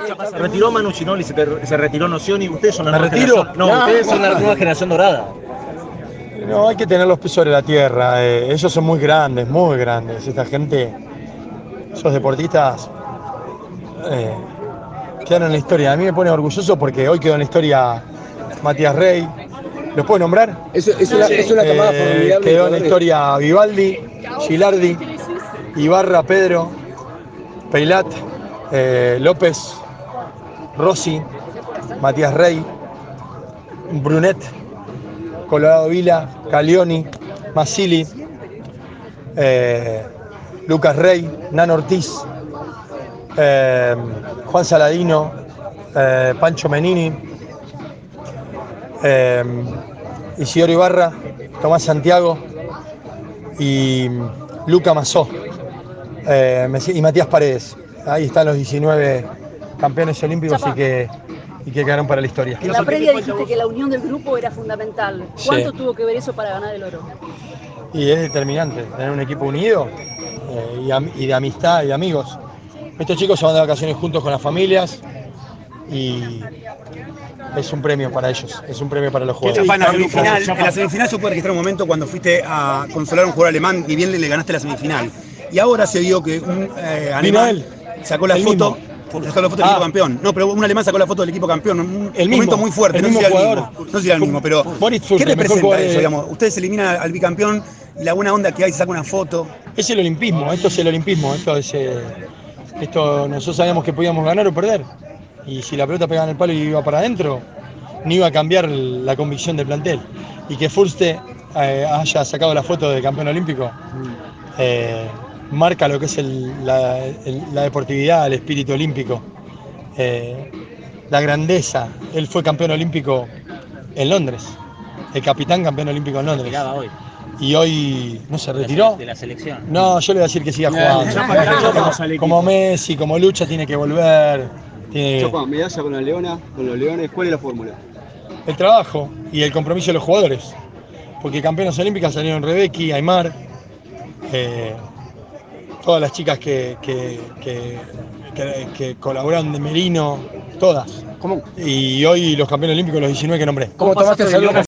Se retiró Manu Ginóbili, se retiró Nocioni. Ustedes son la ¿Me nueva retiro? generación. No, ustedes son la nueva generación dorada. No, hay que tener los pies sobre la tierra. Ellos son muy grandes, muy grandes. Esta gente, esos deportistas, quedaron en la historia. A mí me pone orgulloso porque hoy quedó en la historia Matías Rey. ¿Los puedo nombrar? Es una camada formidable. Quedó en la historia Vivaldi, Gilardi, Ibarra, Pedro, Peilat, López, Rossi, Matías Rey, Brunet, Colorado Vila, Calioni, Masili, Lucas Rey, Nano Ortiz, Juan Saladino, Pancho Menini, Isidoro Ibarra, Tomás Santiago y Luca Mazó y Matías Paredes. Ahí están los 19 campeones olímpicos y que quedaron para la historia. En la previa dijiste que la unión del grupo era fundamental. ¿Cuánto tuvo que ver eso para ganar el oro? Y es determinante, tener un equipo unido y de amistad y de amigos. Estos chicos se van de vacaciones juntos con las familias y es un premio para ellos, es un premio para los jugadores. En la semifinal se puede registrar un momento cuando fuiste a consolar a un jugador alemán y bien le ganaste la semifinal. Y ahora se vio que un alemán sacó la foto. Sacó la foto del equipo campeón. No, pero un alemán sacó la foto del equipo campeón. Un momento muy fuerte. No sé si era el mismo. No sé si era el mismo, pero ¿qué representa eso? Digamos? Ustedes eliminan al bicampeón y la buena onda que hay se saca una foto. Es el olimpismo, esto es el olimpismo. Esto nosotros sabíamos que podíamos ganar o perder. Y si la pelota pegaba en el palo y iba para adentro, no iba a cambiar la convicción del plantel. Y que Furste haya sacado la foto de campeón olímpico marca lo que es la deportividad, el espíritu olímpico, la grandeza. Él fue campeón olímpico en Londres, el capitán campeón olímpico en Londres. Hoy. Y hoy no se retiró. De la selección. No, yo le voy a decir que siga jugando. Como Messi, como Lucha, tiene que volver. Medalla con la Leona, con los Leones, ¿cuál es la fórmula? El trabajo y el compromiso de los jugadores. Porque campeonas olímpicas salieron Rebecki, Aymar, todas las chicas que colaboraron de Merino, todas. ¿Cómo? Y hoy los campeones olímpicos, los 19 que nombré. ¿Cómo tomaste el saludo?